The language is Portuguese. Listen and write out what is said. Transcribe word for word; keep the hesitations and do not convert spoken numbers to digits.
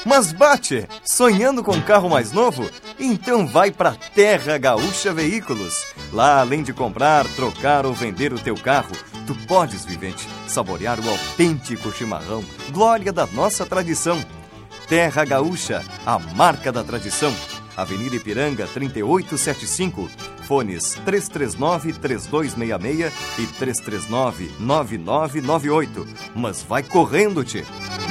Mas bate, sonhando com um carro mais novo? Então vai pra Terra Gaúcha Veículos. Lá, além de comprar, trocar ou vender o teu carro, tu podes, vivente, saborear o autêntico chimarrão, glória da nossa tradição. Terra Gaúcha, a marca da tradição. Avenida Ipiranga, trinta e oito setenta e cinco. Fones três três nove, três dois seis seis e três três nove, nove nove nove oito. Mas vai correndo, tchê!